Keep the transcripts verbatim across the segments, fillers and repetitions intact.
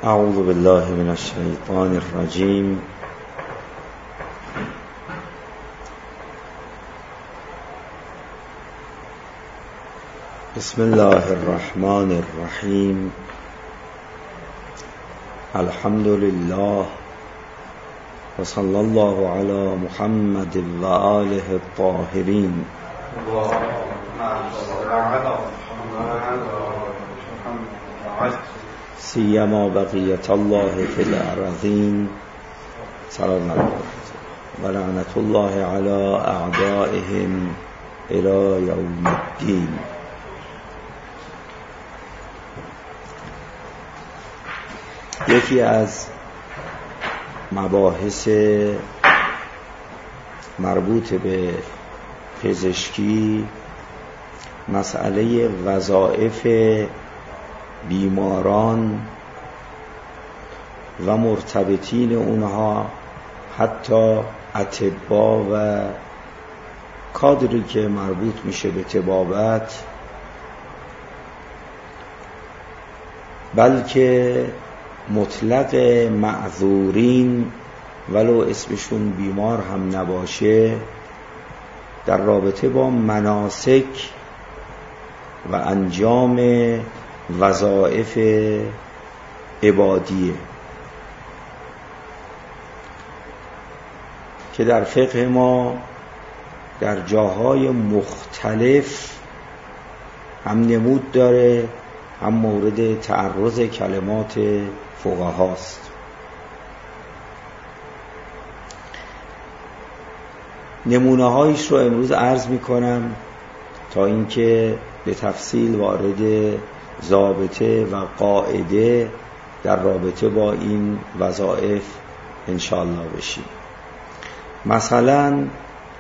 اعوذ بالله من الشیطان الرجیم. بسم الله الرحمن الرحیم. الحمد لله و صلی الله علی محمد و آله الطاهرین. سیما بقیت الله فی الارضین. سلام علیکم و لعنت الله علی اعدائهم الی یوم الدین. یکی از مباحث مربوط به پزشکی مسئله وظایف بیماران و مرتبطین اونها، حتی اطباء و کادری که مربوط میشه به طبابت، بلکه مطلق معذورین ولو اسمشون بیمار هم نباشه در رابطه با مناسک و انجام وظایف عبادیه که در فقه ما در جاهای مختلف هم نمود داره، هم مورد تعرض کلمات فقهاست. نمونه هایش رو امروز عرض می کنم تا اینکه به تفصیل وارد ضابطه و قاعده در رابطه با این وظایف انشاءالله بشیم. مثلا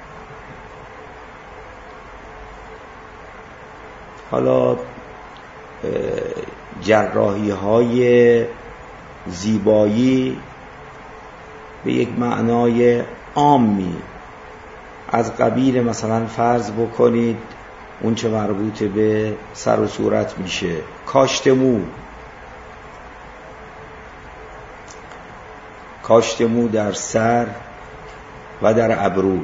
حالا جراحی های زیبایی به یک معنای عامی از قبیل مثلا فرض بکنید اون چه مربوط به سر و صورت میشه، کاشت مو، کاشت مو در سر و در ابرو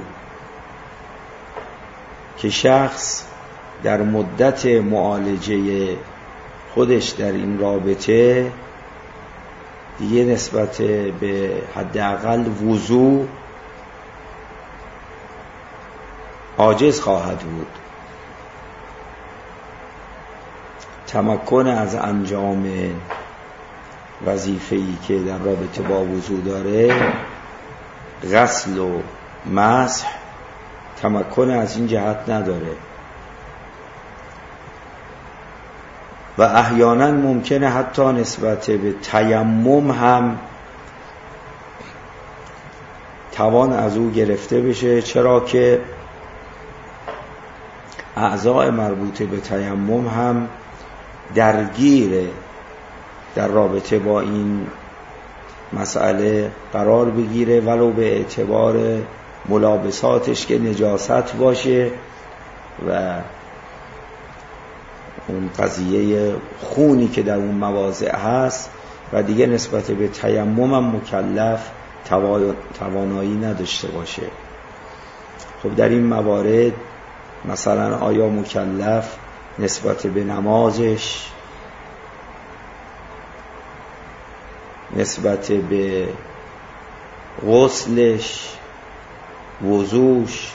که شخص در مدت معالجه خودش در این رابطه دیگه نسبت به حداقل وضو عاجز خواهد بود. تمکن از انجام وظیفه‌ای که در رابطه با وضو داره، غسل و مسح، تمکن از این جهت نداره و احیانا ممکنه حتی نسبت به تیمم هم توان از او گرفته بشه، چرا که اعضاء مربوط به تیمم هم درگیر در رابطه با این مسئله قرار بگیره، ولو به اعتبار ملابساتش که نجاست باشه و اون قضیه خونی که در اون مواضع هست و دیگه نسبت به تیمم هم مکلف توانایی نداشته باشه. خب در این موارد مثلا آیا مکلف نسبت به نمازش، نسبت به غسلش، وضوش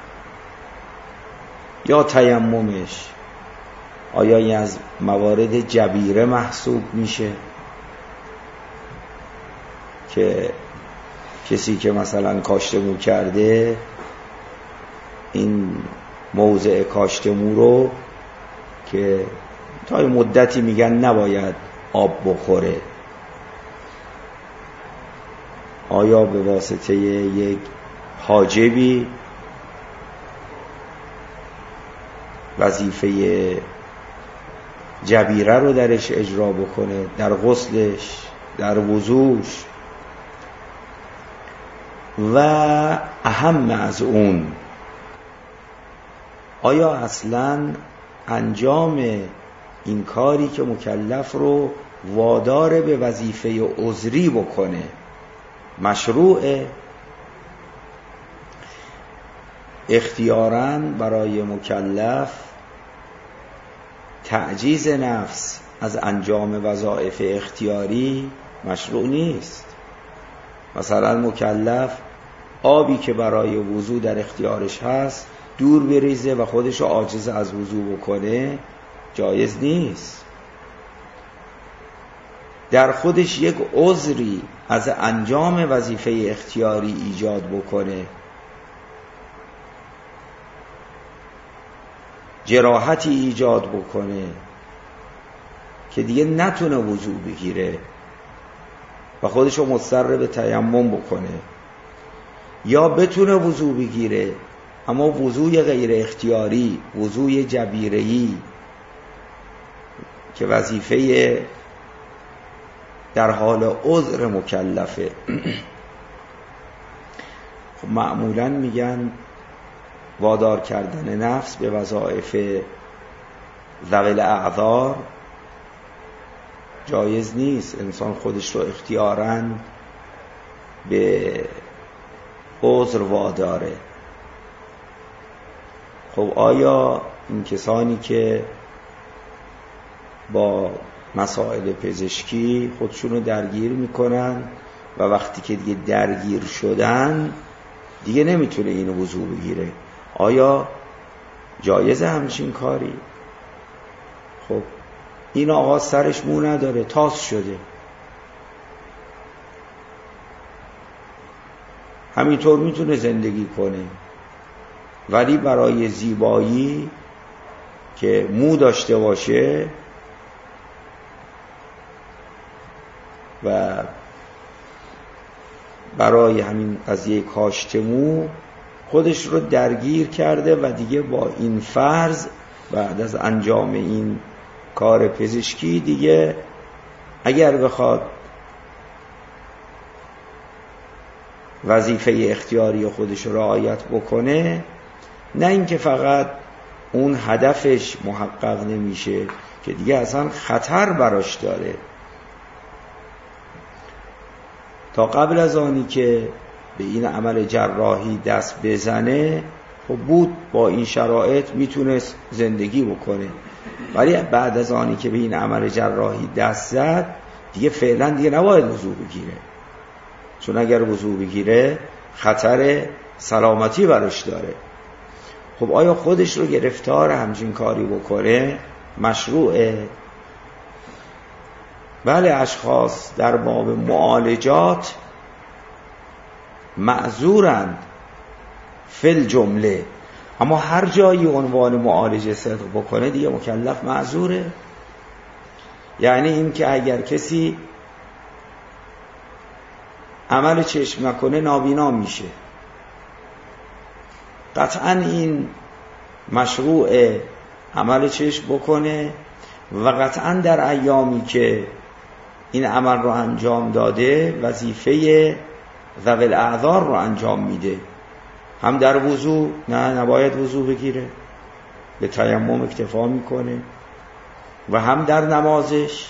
یا تیممش، آیا این از موارد جبیره محسوب میشه که کسی که مثلا کاشت مو کرده این موضع کاشت مو رو که تا مدتی میگن نباید آب بخوره، آیا به واسطه یک حاجبی وظیفه جبیره رو درش اجرا بکنه، در غسلش، در وضوش، و اهم از اون آیا اصلاً انجام این کاری که مکلف رو وادار به وظیفه عذری بکنه مشروعه. اختیاراً برای مکلف تعجیز نفس از انجام وظایف اختیاری مشروع نیست. مثلا مکلف آبی که برای وضو در اختیارش هست دور بریزه و خودش عاجز از وضو بکنه جایز نیست. در خودش یک عذری از انجام وظیفه اختیاری ایجاد بکنه، جراحتی ایجاد بکنه که دیگه نتونه وضو بگیره و خودشو مضطر به تیمم بکنه، یا بتونه وضو بگیره اما وضوی غیر اختیاری، وضوی جبیره‌ای که وظیفه در حال عذر مکلفه. خب معمولاً میگن وادار کردن نفس به وظایف ذوی الاعذار جایز نیست. انسان خودش رو اختیاراً به عذر واداره. خب آیا این کسانی که با مسائل پزشکی خودشونو درگیر میکنن و وقتی که دیگه درگیر شدن دیگه نمیتونه اینو وضو بگیره، آیا جایزه همچین کاری؟ خب این آقا سرش مو نداره، تاس شده، همینطور میتونه زندگی کنه، ولی برای زیبایی که مو داشته باشه و برای همین قضیه کاشت مو خودش رو درگیر کرده و دیگه با این فرض بعد از انجام این کار پزشکی دیگه اگر بخواد وظیفه اختیاری خودش رو رعایت بکنه، نه اینکه فقط اون هدفش محقق نمیشه که دیگه اصلا خطر براش داره. تا قبل از آنی که به این عمل جراحی دست بزنه خب بود با این شرایط میتونست زندگی بکنه، ولی بعد از آنی که به این عمل جراحی دست زد دیگه فعلا دیگه نباید وضو بگیره، چون اگر وضو بگیره خطر سلامتی براش داره. خب آیا خودش رو گرفتار همچین کاری بکنه مشروعه؟ بله، اشخاص در باب معالجات معذورند فل جمله، اما هر جایی عنوان معالجه صدق بکنه دیگه مکلف معذوره. یعنی این که اگر کسی عمل چشم نکنه نابینا میشه، قطعا این مشروع عمل چشم بکنه و قطعا در ایامی که این عمل رو انجام داده وظیفه ذوی الاعذار رو انجام میده. هم در وضو نه نباید وضو بگیره، به تیمم اکتفا میکنه، و هم در نمازش،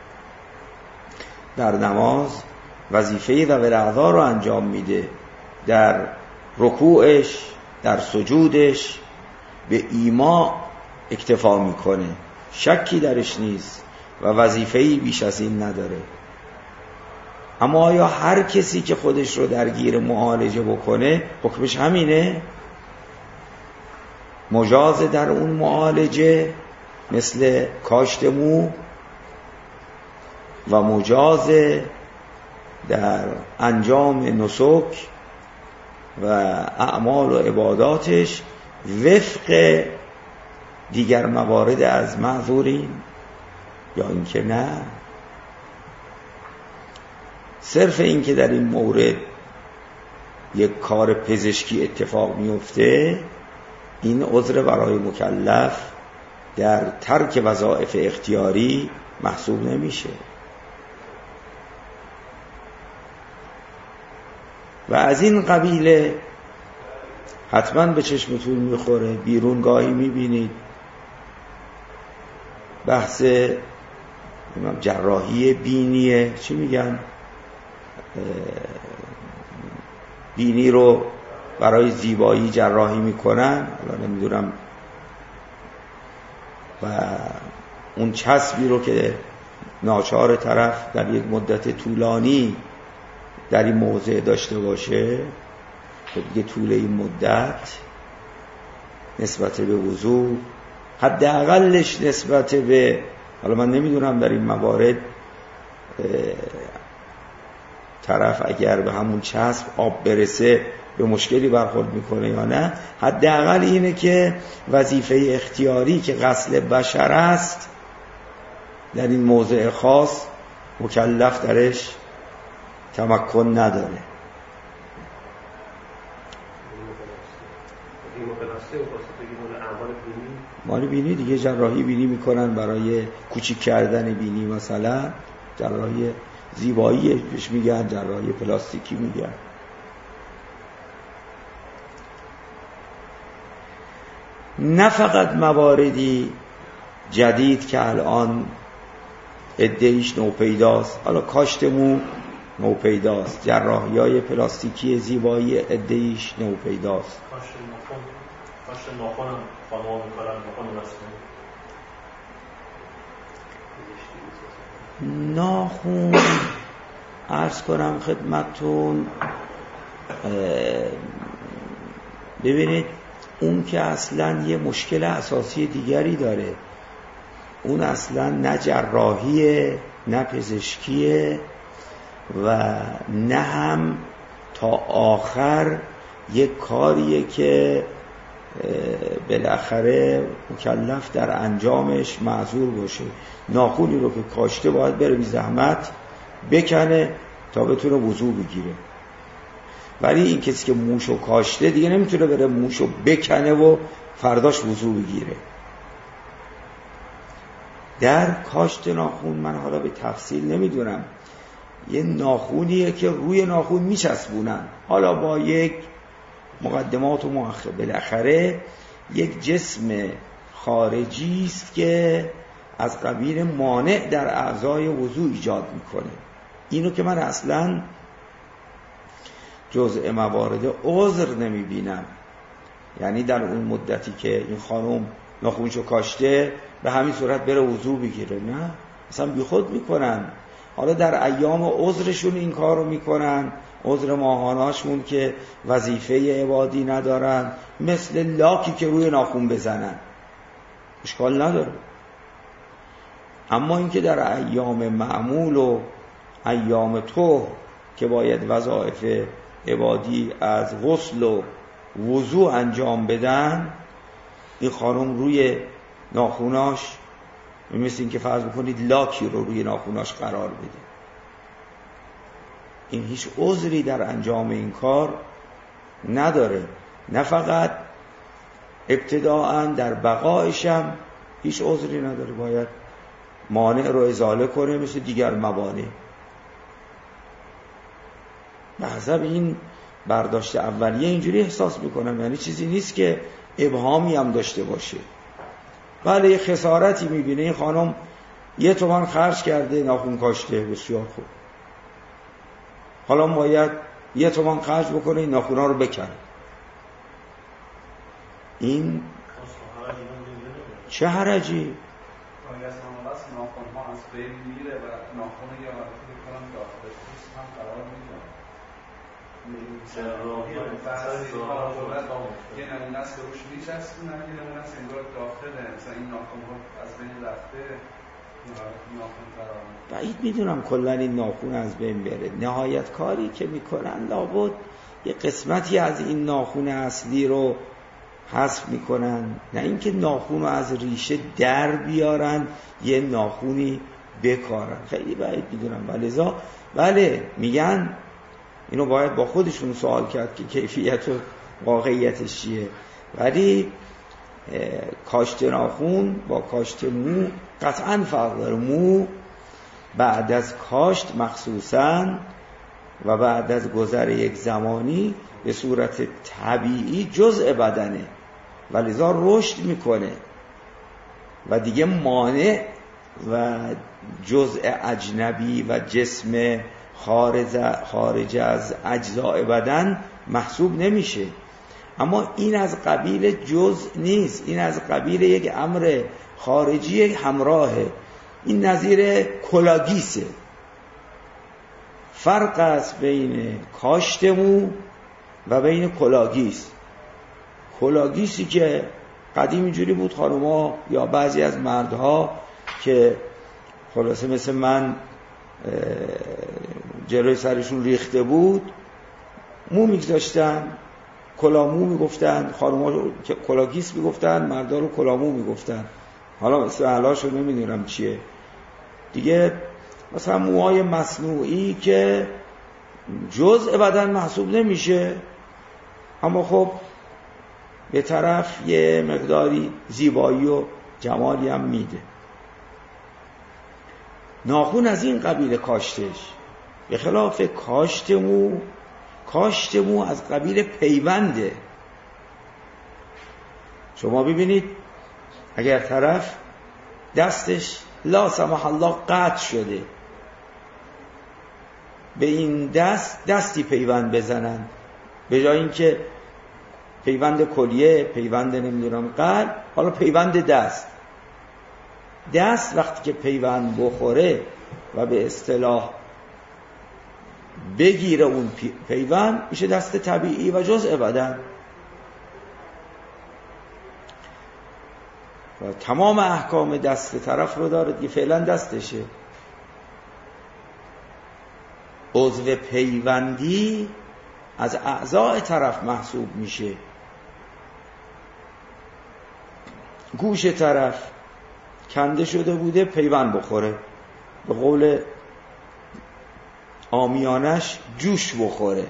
در نماز وظیفه ذوی الاعذار رو انجام میده، در رکوعش، در سجودش به ایما اکتفا میکنه، شکی درش نیست و وظیفه‌ای بیش از این نداره. اما آیا هر کسی که خودش رو درگیر معالجه بکنه حکمش همینه؟ مجاز در اون معالجه مثل کاشت مو و مجاز در انجام نسک و اعمال و عباداتش وفق دیگر موارد از معذورین، یا اینکه نه؟ صرف این که در این مورد یک کار پزشکی اتفاق میفته این عذر برای مکلف در ترک وظایف اختیاری محسوب نمیشه. و از این قبیله حتما به چشمتون میخوره، بیرون گاهی میبینید بحث جراحی بینیه، چی میگن، بینی رو برای زیبایی جراحی میکنن، حالا نمیدونم، و اون چسبی رو که ناچار طرف در یک مدت طولانی در این موضع داشته باشه، خب دیگه طول این مدت نسبت به وضو حداقلش نسبت به، حالا من نمیدونم در این موارد طرف اگر به همون چسب آب برسه به مشکلی برخورد میکنه یا نه، حداقل اینه که وظیفه اختیاری که غسل بشر است در این موضع خاص مکلف درش تمکن نداره. مال بینی دیگه جراحی بینی میکنن برای کوچیک کردن بینی، مثلا جراحی زیبایی بهش میگن، جراحی پلاستیکی میگن. نه فقط مواردی جدید که الان ادعیش نوپیداست، حالا کاشت مو نوپیداست، جراحی های پلاستیکی زیبایی ادعیش نوپیداست. کاشت ناخن، کاشت ناخن هم خانوها میکنن، ناخن رسمی. ناخن عرض کنم خدمتون، ببینید اون که اصلا یه مشکل اساسی دیگری داره، اون اصلا نه جراحیه نه پزشکیه و نه هم تا آخر یک کاریه که بالاخره مکلف در انجامش معذور باشه. ناخونی رو که کاشته باید بره بی زحمت بکنه تا بتونه وضو بگیره، ولی این کسی که موشو کاشته دیگه نمیتونه بره موشو بکنه و فرداش وضو بگیره. در کاشت ناخون من حالا به تفصیل نمیدونم، یه ناخونیه که روی ناخون میچسبونن، حالا با یک مقدمات و مؤخر، بالاخره یک جسم خارجی است که از قبیل مانع در اعضای وضو ایجاد میکنه. اینو که من اصلا جزء موارد عذر نمیبینم، یعنی در اون مدتی که این خانم ناخونشو کاشته به همین صورت بره وضو بگیره، نه، اصلا بی خود میکنن. حالا در ایام عذرشون این کار رو میکنن، عذر ماهانهاشون که وظیفه عبادی ندارن، مثل لاکی که روی ناخون بزنن، اشکال نداره. اما اینکه در ایام معمول و ایام طهر که باید وظایف عبادی از غسل و وضو انجام بدن، این خانم روی ناخوناش مثل این که فرض بکنید لاکی رو روی ناخوناش قرار بده، این هیچ عذری در انجام این کار نداره. نه فقط ابتداءً در بقایش هم هیچ عذری نداره، باید مانع رو ازاله کنه مثل دیگر موانع. به حسب این برداشت اولیه اینجوری احساس میکنم، یعنی چیزی نیست که ابهامی هم داشته باشه. بله یه خسارتی میبینه، این خانم یه تومن خرج کرده ناخون کاشته، بسیار خوب، حالا باید یه تومن خرج بکنه این ناخونا رو بکنه. این چه حرجی؟ ناخون‌ها از بین میره و ناخون یا البته میکنم داخل پوست هم قرار میگیره. جراحی یه نمونه است که روش میچسبونن، یه نمونه است انگار داخله، مثلا این ناخون‌ها از بین رفته ناخون قرار میگیره. بعید میدونم کلا این ناخون از بین بره. نهایت کاری که میکنن لابد یه قسمتی از این ناخون اصلی رو حذف میکنن، نه اینکه ناخون رو از ریشه در بیارن یه ناخونی بکارن، خیلی بعید میدونم. ولذا بله میگن اینو باید با خودشون سوال کرد که کیفیت و واقعیتش چیه، ولی کاشت ناخون با کاشت مو قطعا فرق داره. مو بعد از کاشت مخصوصاً و بعد از گذر یک زمانی به صورت طبیعی جزء بدنه و لذا رشد میکنه و دیگه مانع و جزء اجنبی و جسم خارج خارج از اجزاء بدن محسوب نمیشه. اما این از قبیل جزء نیست، این از قبیل یک امر خارجی همراهه. این نظیر کلاگیسه. فرق است بین کاشت مو و بین کلاگیس. کلاگیسی که قدیم اینجوری بود، خانوما یا بعضی از مردها که خلاصه مثل من جلوی سرشون ریخته بود مو میگذاشتن، کلامو میگفتن، خانوما رو کلاگیس میگفتن، مردا رو کلامو میگفتن. حالا اصطلاحش رو نمیدونم چیه دیگه. مثلا موهای مصنوعی که جزء بدن محسوب نمیشه، اما خب به طرف یه مقداری زیبایی و جمالی هم میده. ناخن از این قبیل کاشتش، به خلاف کاشت مو. کاشت مو از قبیل پیونده. شما ببینید اگر طرف دستش لا سمح الله قطع شده، به این دست دستی پیوند بزنن، به جای اینکه پیوند کلیه، پیوند نمیدونم قلب، حالا پیوند دست. دست وقتی که پیوند بخوره و به اصطلاح بگیره اون پیوند، میشه دست طبیعی و جزء بدن. و تمام احکام دست طرف رو داره که فعلا دستشه. عضو پیوندی از اعضاء طرف محسوب میشه. گوش طرف کنده شده بوده پیوند بخوره، به قول عامیانش جوش بخوره.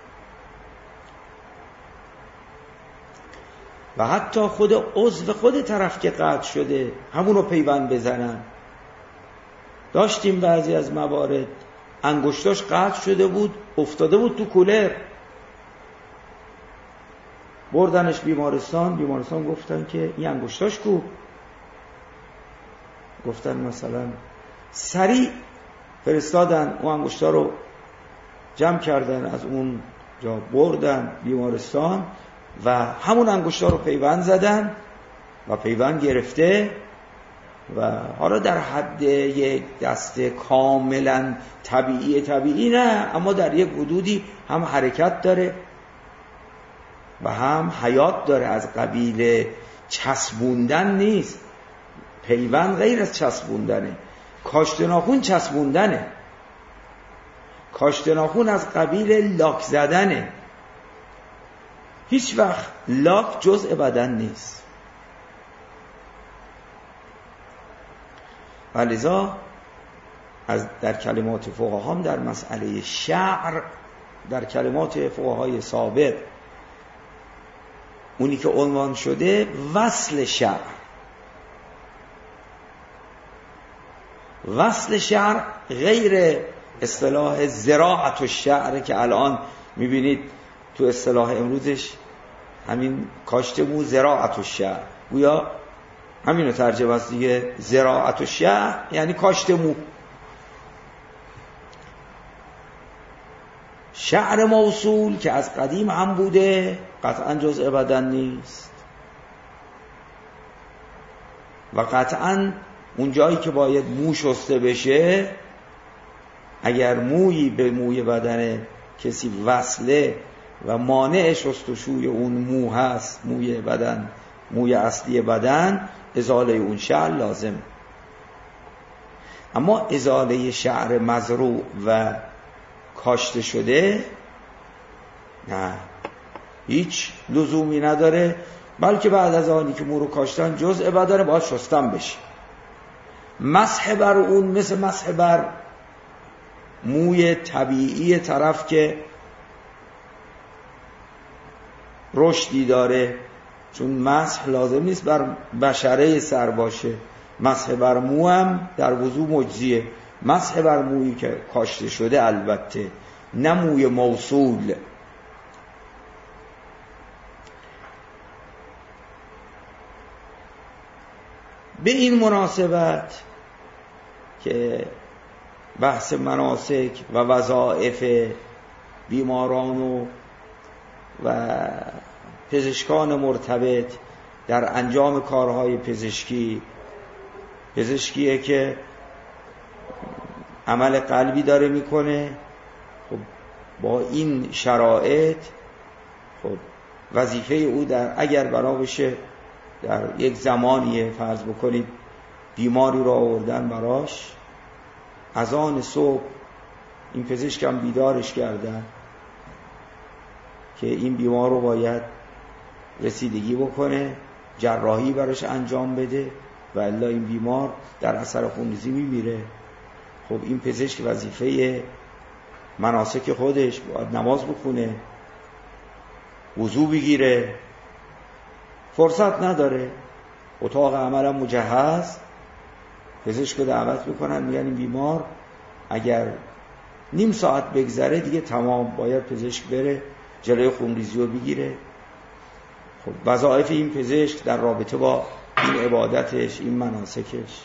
و حتی خود عضو خود طرف که قطع شده همونو پیوند بزنن. داشتیم بعضی از موارد انگشتاش قطع شده بود، افتاده بود تو کولر، بردنش بیمارستان. بیمارستان گفتن که این انگشتاش کو؟ گفتن مثلا سریع فرستادن اون انگشتا رو جمع کردن، از اون جا بردن بیمارستان و همون انگشتا رو پیوند زدن و پیوند گرفته و حالا در حد یک دست کاملا طبیعی طبیعی نه، اما در یک حدودی هم حرکت داره و هم حیات داره. از قبیل چسبوندن نیست. پیوند غیر از چسبوندنه. کاشت ناخن چسبوندنه. کاشت ناخن از قبیل لاک زدنه. هیچ وقت لاک جزء بدن نیست. و لذا از در کلمات فقها هم در مسئله شعر، در کلمات فقهای سابق اونی که عنوان شده وصل شعر. وصل شعر غیر اصطلاح زراعت و شعر که الان میبینید تو اصطلاح امروزش همین کاشت مو زراعت و شعر، گویا همینو ترجمه است دیگه. زراعت و شعر یعنی کاشت مو. شعر موصول که از قدیم هم بوده قطعا جزء بدن نیست و قطعا اون جایی که باید مو شسته بشه، اگر مویی به موی بدن کسی وصله و مانع شستشوی اون مو هست، موی بدن، موی اصلی بدن، ازاله اون شعر لازم. اما ازاله شعر مزروع و کاشته شده نه، هیچ لزومی نداره، بلکه بعد از آنی که مو رو کاشتن جزء بدن باید شستن بشه. مسح بر اون مثل مسح بر موی طبیعی طرف که رشدی داره، چون مسح لازم نیست بر بشره سر باشه. مسح بر مو هم در وضو مجزیه. مسح بر مویی که کاشته شده البته، نه موی موصول. به این مناسبت که بحث مناسک و وظایف بیماران و, و پزشکان مرتبط در انجام کارهای پزشکی، پزشکیه که عمل قلبی داره میکنه. خب با این شرایط خب وظیفه او در اگر بنا بشه در یک زمانیه، فرض بکنید بیماری رو آوردن براش، از آن صبح این پزشکم بیدارش کردن که این بیمار رو باید رسیدگی بکنه، جراحی براش انجام بده و الا این بیمار در اثر خونریزی میمیره. خب این پزشک وظیفه مناسک خودش باید نماز بخونه، وضو بگیره، فرصت نداره، اتاق عملم مجهز، پزشک رو دعوت میکنن میگن این بیمار اگر نیم ساعت بگذره دیگه تمام، باید پزشک بره جلوی خونریزی رو بگیره. خب وظایف این پزشک در رابطه با این عبادتش، این مناسکش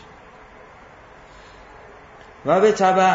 و به تبع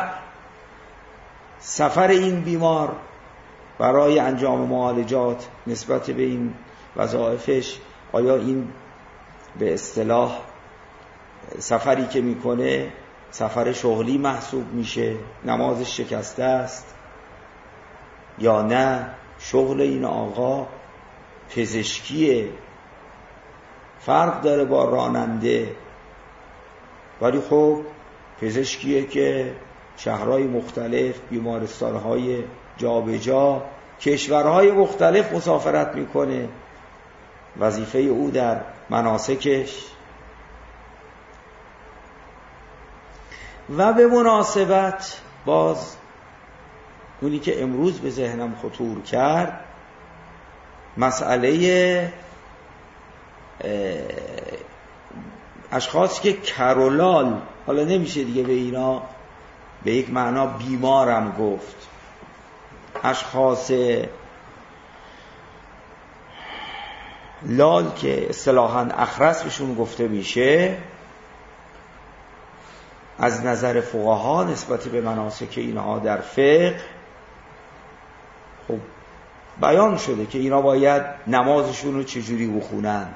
سفر این بیمار برای انجام معالجات نسبت به این وظایفش، آیا این به اصطلاح سفری که میکنه سفر شغلی محسوب میشه، نمازش شکسته است یا نه شغل این آقا پزشکیه، فرق داره با راننده، ولی خب پزشکیه که شهرهای مختلف، بیمارستانهای جابجا، کشورهای مختلف مسافرت میکنه، وظیفه او در مناسکش. و به مناسبت باز اونی که امروز به ذهنم خطور کرد، مسئله اشخاص که کرولال، حالا نمیشه دیگه به اینا به یک معنا بیمارم گفت، اشخاص لال که اصطلاحاً اخرس بهشون گفته میشه، از نظر فقها نسبت به مناسک اینها در فقه خب بیان شده که اینا باید نمازشون رو چجوری بخونن.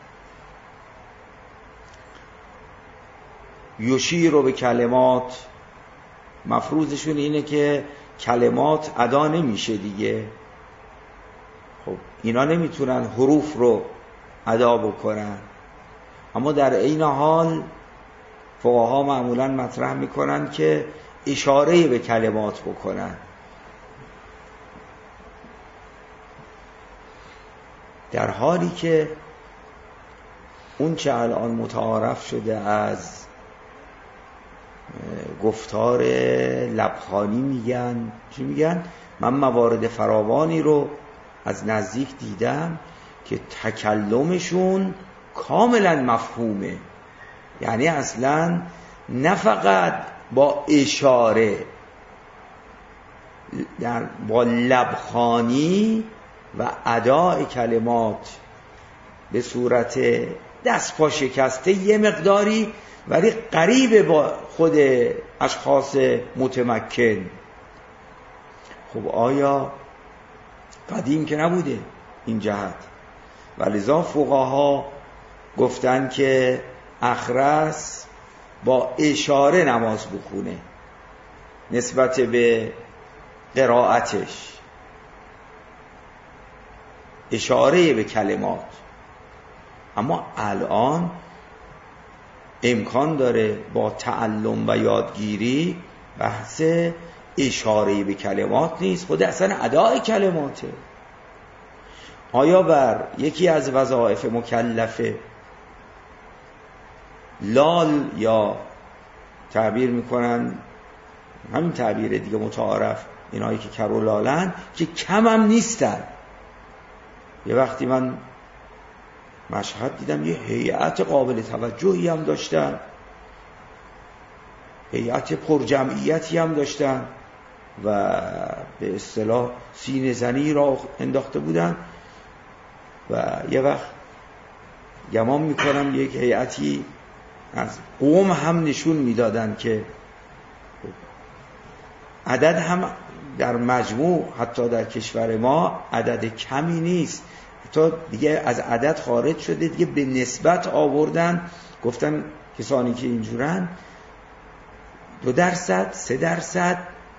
یوشی رو به کلمات، مفروضشون اینه که کلمات ادا نمیشه دیگه، خب اینا نمیتونن حروف رو ادا بکنن، اما در این حال فقها معمولاً مطرح میکنن که اشاره به کلمات بکنن. در حالی که اون چه الان متعارف شده از گفتار لبخانی میگن، چی میگن؟ من موارد فراوانی رو از نزدیک دیدم که تکلمشون کاملا مفهومه، یعنی اصلا نه فقط با اشاره، در با لبخانی و اداء کلمات به صورت دست پا شکسته یه مقداری، ولی قریب با خود اشخاص متمکن. خب آیا قدیم که نبوده این جهت؟ ولذا فقها گفتن که اخرس با اشاره نماز بخونه نسبت به قرائتش، اشاره به کلمات. اما الان امکان داره با تعلم و یادگیری بحث اشاره به کلمات نیست، خود اصلا اداء کلماته. آیا بر یکی از وظایف مکلفه لال، یا تعبیر میکنن همین تعبیر دیگه متعارف، اینایی که کرولالن که کم هم نیستن. یه وقتی من مشهد دیدم یه هیئت قابل توجهی هم داشتن، هیئت پرجمعیتی هم داشتن و به اصطلاح سینه زنی را انداخته بودن و یه وقت گمان میکنم یک هیئتی از قوم هم نشون میدادن که عدد هم در مجموع حتی در کشور ما عدد کمی نیست، حتی دیگه از عدد خارج شده، دیگه به نسبت آوردن، گفتن کسانی که اینجورن دو درصد سه درصد،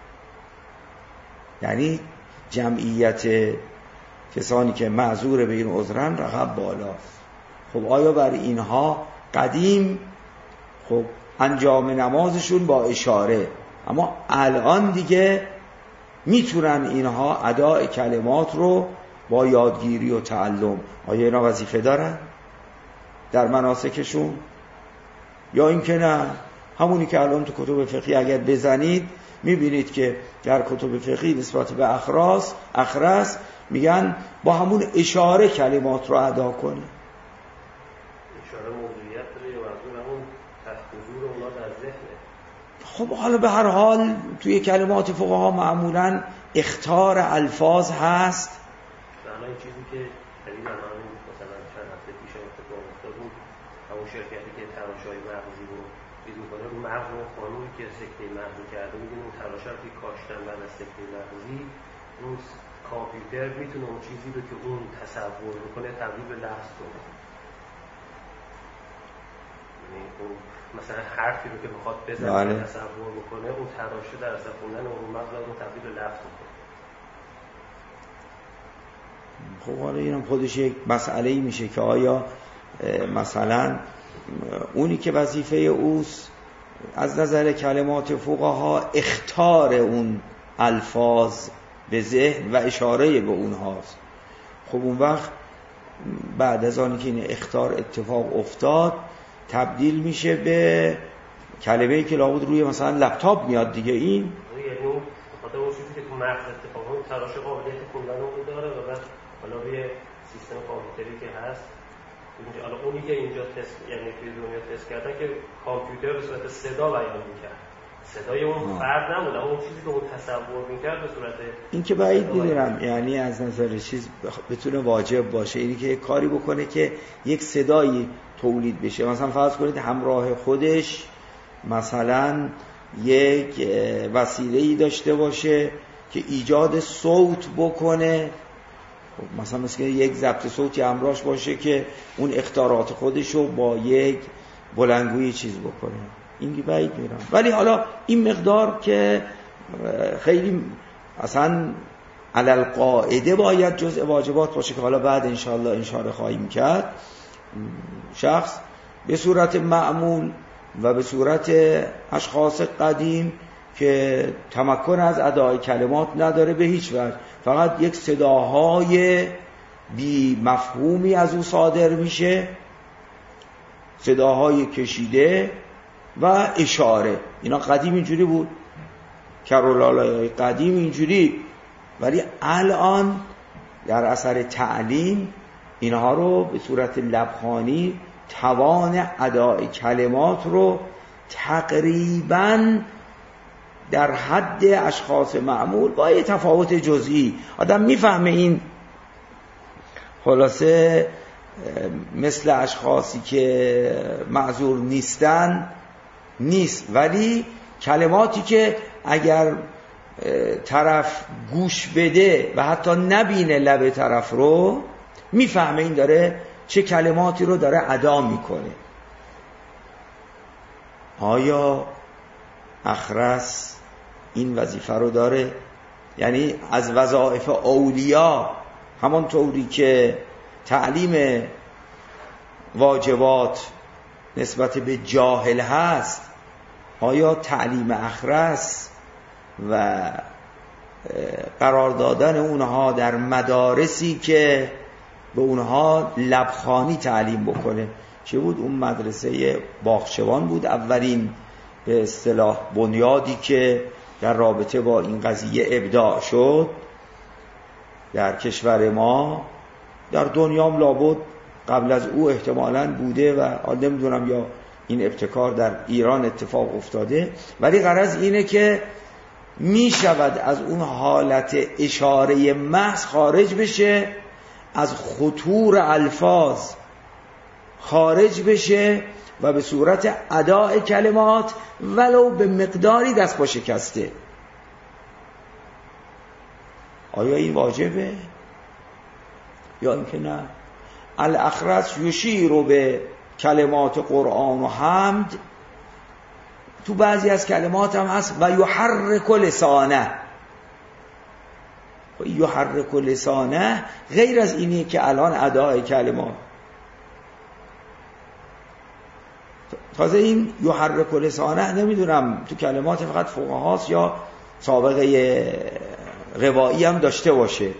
یعنی جمعیت کسانی که معذور به این عذرن رقم بالاست. خب آیا بر اینها قدیم خب انجام نمازشون با اشاره، اما الان دیگه میتونن اینها اداء کلمات رو با یادگیری و تعلم، آیا اینا وظیفه دارن در مناسکشون یا اینکه نه؟ همونی که الان تو کتب فقهی اگر بزنید میبینید که در کتب فقهی نسبت به اخراس اخرس میگن با همون اشاره کلمات رو ادا کنه. اشاره موضوعیت داره یا منظور همون تحت حضور اونا در ذهنه؟ خب حالا به هر حال توی کلمات فقها معمولا اخطار الفاظ هست. مثلا این چیزی که خیلی من مثلا چند هفته پیش اتفاق افتاد بود، همون شرکتی که تراشای مغزی رو چیز می‌کنه رو مغز و قانونی که سکته مغزی کرده، می‌دونیم اون تراشا رو که کاشتن بعد از سکته مغزی، اون کامپیوتر میتونه اون چیزی رو که اون تصور می‌کنه تبدیل به لفظ کنه. یعنی اون مثلا حرفی رو که می‌خواد بزنه تصور بکنه، اون تراشه در اثر خوندن اون مغز رو تبدیل به لفظ کنه. خب حالا اینم خودش یک مسئله‌ای میشه که آیا مثلا اونی که وظیفه اوست از نظر کلمات فقها اخطار اون الفاظ به ذهن و اشاره به اونهاست، خب اون وقت بعد از آنی که این اخطار اتفاق افتاد تبدیل میشه به کلمه‌ای که لابد روی مثلا لپتاپ میاد دیگه. این یعنی اون خاطر اون چیزی که تو مغز اتفاق اون تراشه قابلیت خوندن رو داره و بعد حالا روی سیستم کامپیوتری که هست اینجا، حالا اونی که اینجا تست یعنی توی دنیا تست کردن که کامپیوتر به صورت صدا بیان می‌کرد، صدای اون فرد نبود، اما اون چیزی که اون تصور می‌کرد به صورت این که بعید می‌دونم یعنی از نظر چیز بتونه واجب باشه، اینی که کاری بکنه که یک صدایی تولید بشه. مثلا فرض کنید همراه خودش مثلا یک وسیله‌ای داشته باشه که ایجاد صوت بکنه، مثلا مثل یک ضبط صوتی همراهش باشه که اون اختیارات خودشو با یک بلندگویی چیز بکنه، این که بعید میرم. ولی حالا این مقدار که خیلی اصلا علل قاعده باید جزء واجبات باشه که حالا بعد انشاءالله انشاره خواهیم کرد، شخص به صورت معمول و به صورت اشخاص قدیم که تمکن از ادای کلمات نداره به هیچ وجه، فقط یک صداهای بی مفهومی از او صادر میشه، صداهای کشیده و اشاره. اینا قدیم اینجوری بود، کرولالای قدیم اینجوری، ولی الان در اثر تعلیم اینها رو به صورت لبخانی توان ادای کلمات رو تقریباً در حد اشخاص معمول با یه تفاوت جزئی آدم میفهمه. این خلاصه مثل اشخاصی که معذور نیستن نیست، ولی کلماتی که اگر طرف گوش بده و حتی نبینه لب طرف رو میفهمه این داره چه کلماتی رو داره ادا میکنه. آیا اخرس این وظیفه رو داره؟ یعنی از وظایف اولیا همان طوری که تعلیم واجبات نسبت به جاهل هست، آیا تعلیم اخرس و قرار دادن اونها در مدارسی که به اونها لبخانی تعلیم بکنه، چه بود اون مدرسه باغچبان بود اولین به اصطلاح بنیادی که در رابطه با این قضیه ابداع شد در کشور ما، در دنیام لابد قبل از او احتمالاً بوده و نمیدونم یا این ابتکار در ایران اتفاق افتاده، ولی غرض اینه که می شود از اون حالت اشاره محض خارج بشه، از خطور الفاظ خارج بشه و به صورت اداء کلمات ولو به مقداری دست پا شکسته آیا این واجبه یا اینکه نه؟ الاخرس یشیر به کلمات قرآن و حمد، تو بعضی از کلمات هم هست و یحرک لسانه. یحرک لسانه غیر از اینی که الان ادای کلمات. تازه این یحرک لسانه نمیدونم تو کلمات فقط فقهاست یا سابقه روایی هم داشته باشه.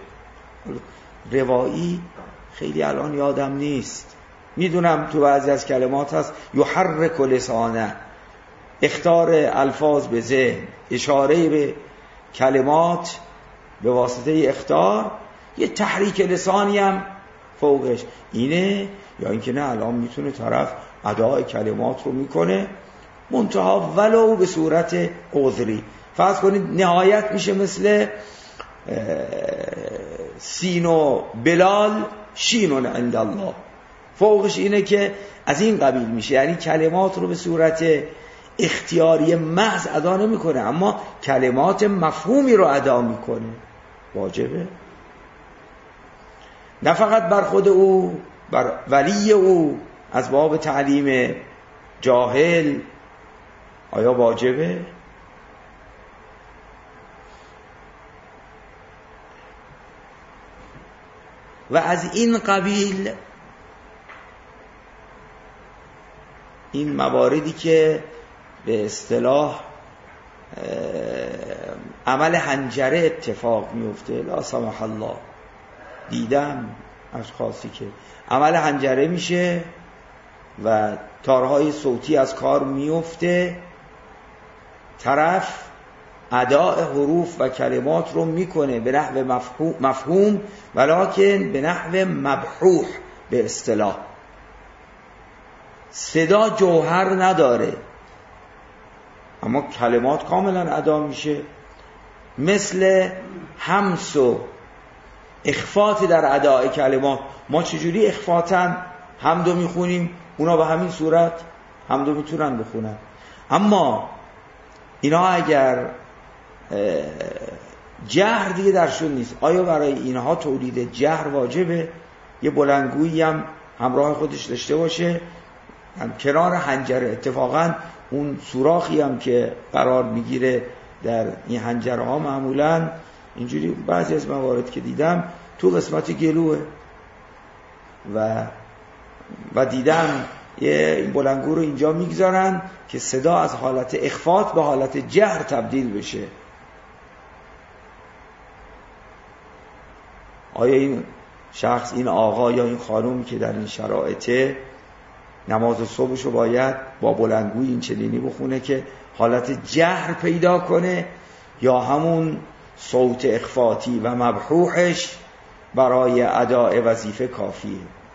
روایی خیلی الان یادم نیست، میدونم تو بعضی از کلمات هست یحرک لسانه، اخطار الفاظ به ذهن، اشاره به کلمات به واسطه اخطار، یه تحریک لسانی هم فوقش اینه. یا اینکه نه الان میتونه طرف ادای کلمات رو میکنه منتها ولو به صورت عذری. فرض کنید نهایت میشه مثل سین و بلال شین عند الله، فوقش اینه که از این قبیل میشه، یعنی کلمات رو به صورت اختیاری محض ادا نمیکنه اما کلمات مفهومی رو ادا میکنه. واجبه نه فقط بر خود او، بر ولی او از باب تعلیم جاهل. آیا واجبه؟ و از این قبیل این مواردی که به اصطلاح عمل حنجره اتفاق میفته، لا سمح الله، دیدم اشخاصی که عمل حنجره میشه و تارهای صوتی از کار میفته، طرف اداء حروف و کلمات رو میکنه به نحو مفهوم ولکن به نحو مبحوح. به اصطلاح صدا جوهر نداره اما کلمات کاملا ادا میشه، مثل همس و اخفات در اداء کلمات. ما چجوری اخفاتن حمدو میخونیم، اونا به همین صورت حمدو میتونن بخونن. اما اینا اگر جهر دیگه درشون نیست، آیا برای اینها تولید جهر واجبه؟ یه بلندگویی هم همراه خودش داشته باشه هم کنار حنجره. اتفاقا اون سوراخی هم که قرار میگیره در این حنجره ها معمولا اینجوری بعضی از موارد که دیدم تو قسمت گلوه و و دیدم یه این بلندگو رو اینجا میگذارن که صدا از حالت اخفات به حالت جهر تبدیل بشه. آیا این شخص، این آقا یا این خانومی که در این شرایطه نماز صبحش رو باید با بلندگوی این چنینی بخونه که حالت جهر پیدا کنه یا همون صوت اخفاتی و مبحوحش برای اداء وظیفه کافیه؟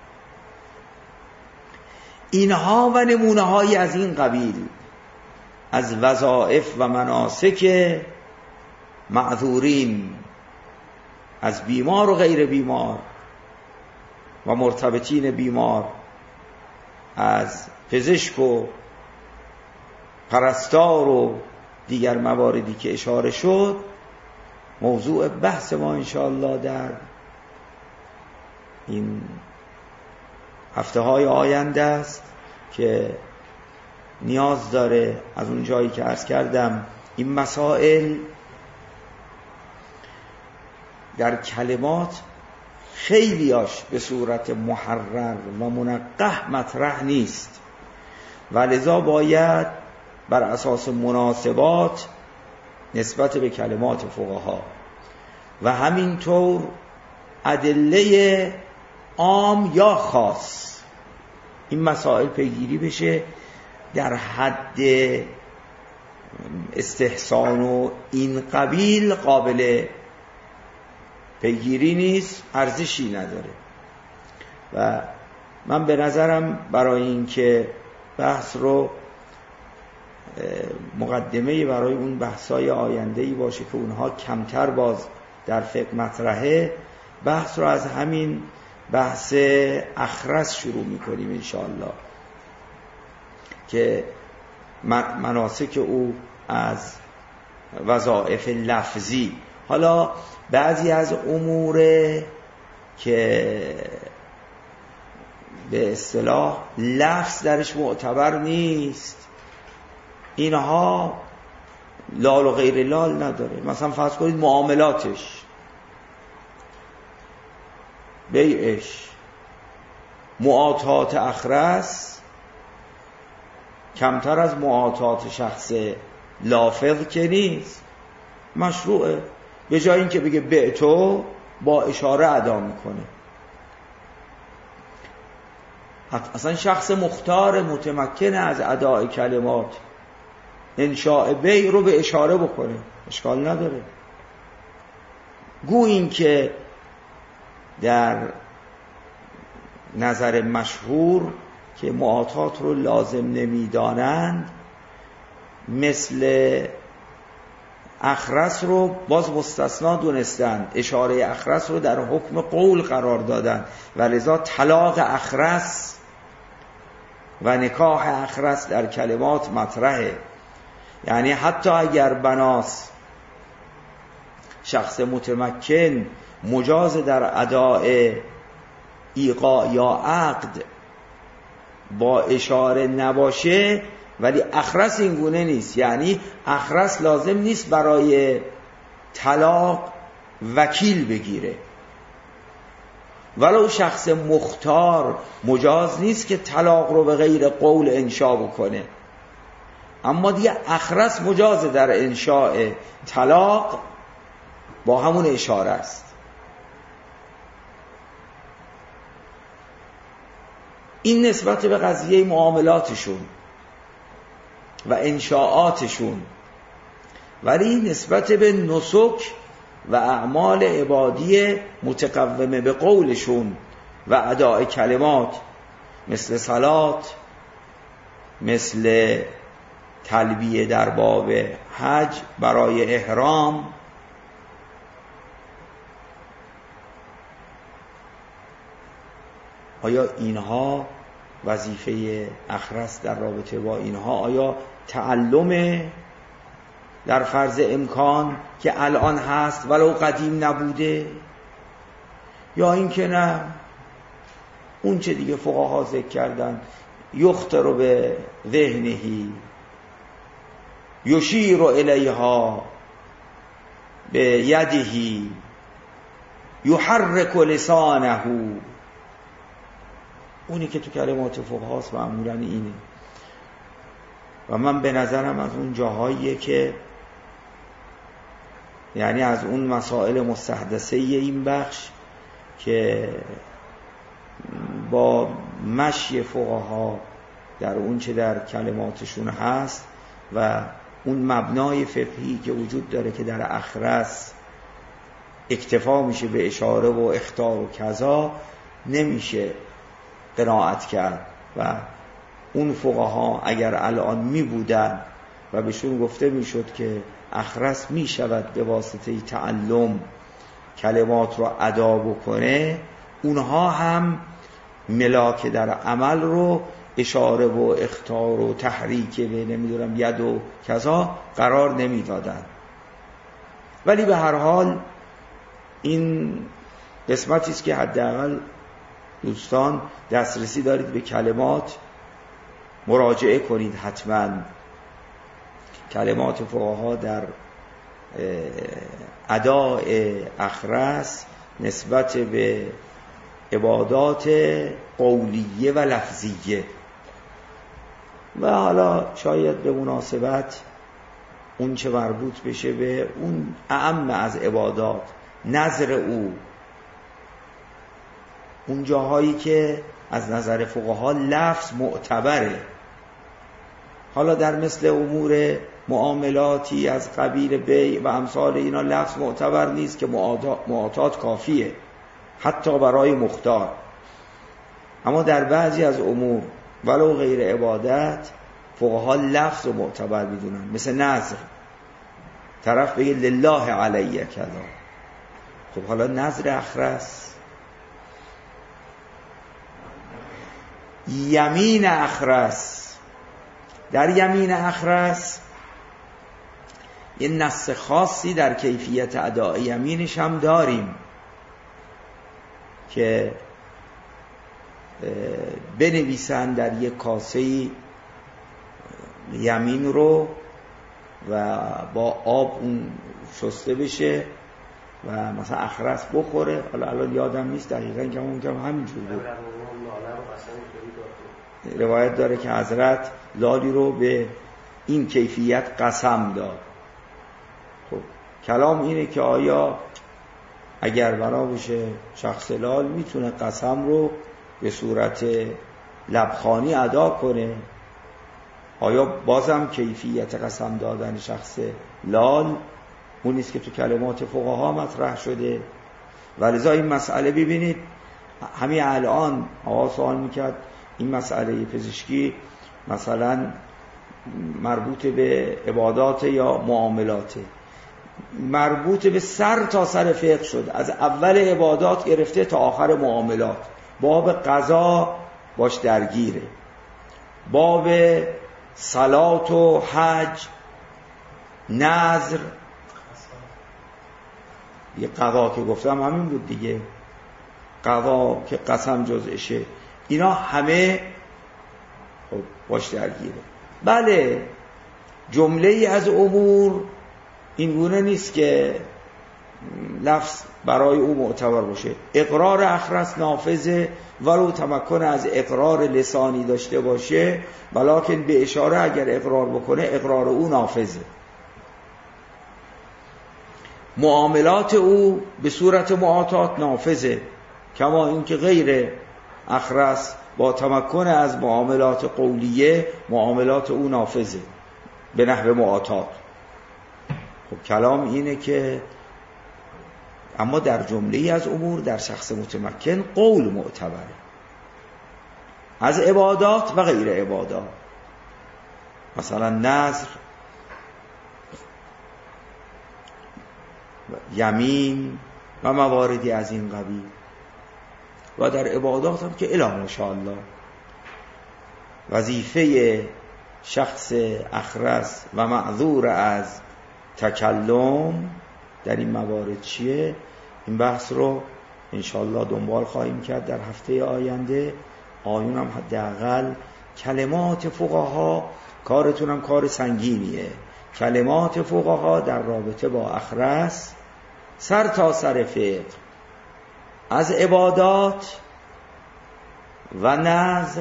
اینها و نمونه های از این قبیل از وظایف و مناسک معذورین، از بیمار و غیر بیمار و مرتبطین بیمار، از پزشک و پرستار و دیگر مواردی که اشاره شد، موضوع بحث ما انشاءالله در این هفته های آینده است که نیاز داره از اون جایی که عرض کردم این مسائل در کلمات خیلیاش به صورت محرر و منقح مطرح نیست و لذا باید بر اساس مناسبات نسبت به کلمات فقها و همینطور ادله عام یا خاص این مسائل پیگیری بشه. در حد استحسان و این قبیل قابل پیگیری نیست، ارزشی نداره. و من به نظرم برای این که بحث رو مقدمه برای اون بحثای آینده‌ای باشه که اونها کمتر باز در فقه مطرحه، بحث رو از همین بحث اخرس شروع میکنیم انشاءالله که مناسک او از وظایف لفظی حالا بعضی از امور که به اصطلاح لفظ درش معتبر نیست، اینها لال و غیر لال نداره. مثلا فرض کنید معاملاتش، بیعش، معاطات اخرس کمتر از معاطات شخص لافظ که نیست، مشروعه. به جای اینکه بگه بعتو با اشاره ادا میکنه. اصلا شخص مختار متمکن از اداء کلمات انشاء بیع رو به اشاره بکنه، اشکال نداره. گو این که در نظر مشهور که معاطات رو لازم نمیدانند، مثل اخرس رو باز مستثنا دونستند، اشاره اخرس رو در حکم قول قرار دادند و لذا طلاق اخرس و نکاح اخرس در کلمات مطرحه. یعنی حتی اگر بناس شخص متمکن مجاز در اداء ایقاع یا عقد با اشاره نباشه، ولی اخرس این گونه نیست. یعنی اخرس لازم نیست برای طلاق وکیل بگیره، ولو شخص مختار مجاز نیست که طلاق رو به غیر قول انشا بکنه، اما دیگه اخرس مجاز در انشاء طلاق با همون اشاره است. این نسبت به قضیه معاملاتشون و انشاءاتشون، ولی نسبت به نسک و اعمال عبادی متقومه به قولشون و اداء کلمات، مثل صلات، مثل تلبیه در باب حج برای احرام، آیا اینها وظیفه اخرس در رابطه با اینها آیا تعلم در فرض امکان که الان هست ولو قدیم نبوده، یا اینکه نه اون چه دیگه فقها ذکر کردن، یخطر به ذهنهی یشیر الیها به یدهی یحرک لسانه، اونی که تو کلمات فقهاست معمولاً اینه. و من به نظرم از اون جاهاییه که یعنی از اون مسائل مستحدثه این بخش که با مشی فقها در اون چه در کلماتشون هست و اون مبنای فقهی که وجود داره که در اخرس اکتفا میشه به اشاره و اخطار و کذا، نمیشه قناعت کرد. و اون فقها اگر الان می بودن و بهشون گفته می شد که اخرس می شود به واسطه تعلم کلمات رو ادا بکنه، اونها هم ملاک در عمل رو اشاره و اخطار و تحریک به نمیدونم ید و کذا قرار نمی دادن. ولی به هر حال این قسمتی است که حداقل دوستان دسترسی دارید به کلمات مراجعه کنید. حتما کلمات فقها در اداء اخرس نسبت به عبادات قولیه و لفظیه، و حالا شاید به مناسبت اون چه مربوط بشه به اون اعم از عبادات، نظر او، اون جاهایی که از نظر فقها لفظ معتبره. حالا در مثل امور معاملاتی از قبیل بیع و امثال اینا لفظ معتبر نیست که معاطات کافیه حتی برای مختار، اما در بعضی از امور ولو غیر عبادت فقها لفظ رو معتبر میدونن، مثل نذر. طرف بگه لله علیه کذا، خب حالا نذر اخرس، یمین اخرس، در یمین اخرس یه نص خاصی در کیفیت اداء یمینش هم داریم که بنویسن در یک کاسه یمین رو و با آب اون شسته بشه و مثلا اخرس بخوره. حالا الان یادم نیست دقیقاً که اون کم همینجور بود. روایت داره که حضرت لالی رو به این کیفیت قسم داد. خب کلام اینه که آیا اگر بنا بشه شخص لال میتونه قسم رو به صورت لبخانی ادا کنه؟ آیا بازم کیفیت قسم دادن شخص لال اون نیست که تو کلمات فقها مطرح شده؟ ولذا این مسئله ببینید همین الان آقا سوال میکرد این مسئله پزشکی مثلا مربوط به عبادات یا معاملات، مربوط به سر تا سر فقه شد، از اول عبادات گرفته تا آخر معاملات. باب قضا باش درگیره، باب صلات و حج، نذر، یه قضا که گفتم همین بود دیگه، قضا که قسم جزءشه، اینا همه خب باش درگیره. بله جمله ای از امور این گونه نیست که لفظ برای او معتبر باشه. اقرار اخرس نافذه ولو تمکن از اقرار لسانی داشته باشه، ولکن به اشاره اگر اقرار بکنه اقرار او نافذه. معاملات او به صورت معاطات نافذه، کما اینکه غیر اخرس با تمکن از معاملات قولیه معاملات او نافذه به نحو معاطات. خب کلام اینه که اما در جمله از امور در شخص متمکن قول معتبره، از عبادات و غیر عبادات، مثلا نذر، یمین و مواردی از این قبیل. و در عبادات هم که الا ماشاءالله وظیفه شخص اخرس و معذور از تکلم در این موارد چیه؟ این بحث رو انشاءالله دنبال خواهیم کرد در هفته آینده. آیون هم حداقل کلمات فقها، کارتون هم کار سنگینیه، کلمات فقها در رابطه با اخرس سر تا سر فقه، از عبادات و نذر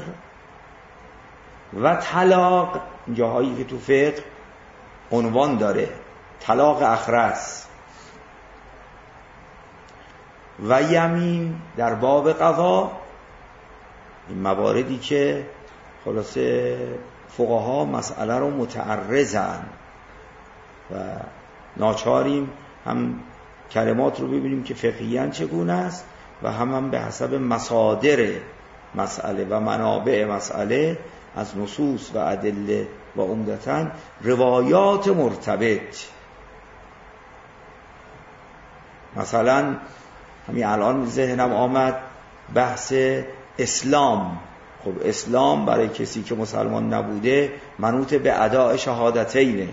و طلاق، جاهایی که تو فقه عنوان داره طلاق اخرس، و یمین در باب قضا، این مواردی که خلاصه فقها مسئله رو متعرضن و ناچاریم هم کلمات رو ببینیم که فقهیاً چگونه است و هم هم به حسب مصادر مسئله و منابع مسئله از نصوص و ادله و عمدتاً روایات مرتبط. مثلا همین الان ذهنم آمد بحث اسلام. خب اسلام برای کسی که مسلمان نبوده منوط به اداء شهادتینه.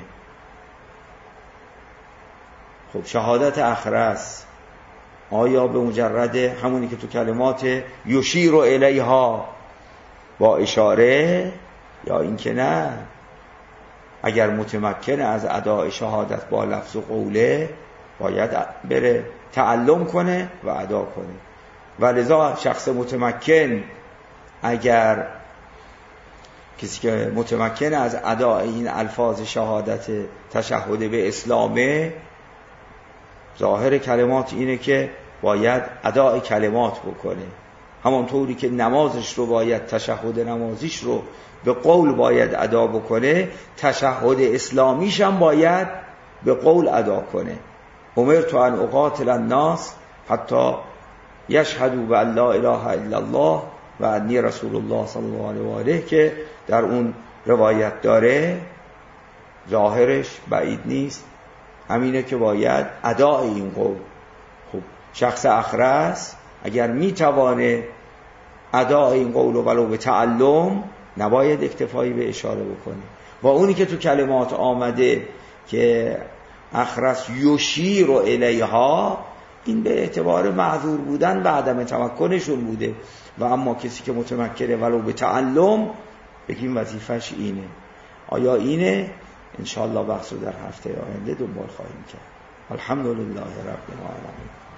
خب شهادت اخرس آیا به مجرد همونی که تو کلمات یشیر الیها با اشاره، یا اینکه نه اگر متمکن از اداء شهادت با لفظ و قوله باید بره تعلم کنه و ادا کنه. ولذا شخص متمکن اگر کسی که متمکن از اداء این الفاظ شهادت تشهد به اسلامه، ظاهر کلمات اینه که باید اداء کلمات بکنه، همانطوری که نمازش رو باید تشهد نمازیش رو به قول باید ادا بکنه، تشهد اسلامیش هم باید به قول ادا کنه. امرت ان اقاتل الناس حتی یشهدوا بان لا اله الا الله و انی رسول الله صلی الله علیه و آله که در اون روایت داره، ظاهرش بعید نیست همینه که باید اداء این قول. خب شخص اخرس اگر میتوانه اداء این قول ولو به تعلم، نباید اکتفایی به اشاره بکنه. و اونی که تو کلمات آمده که اخرس یشیر الیها، این به اعتبار معذور بودن و عدم تمکنشون بوده. و اما کسی که متمکنه ولو به تعلم، بگیم وظیفش اینه. آیا اینه؟ انشاءالله بحث رو در هفته آینده دنبال خواهیم کرد. الحمدلله رب العالمین.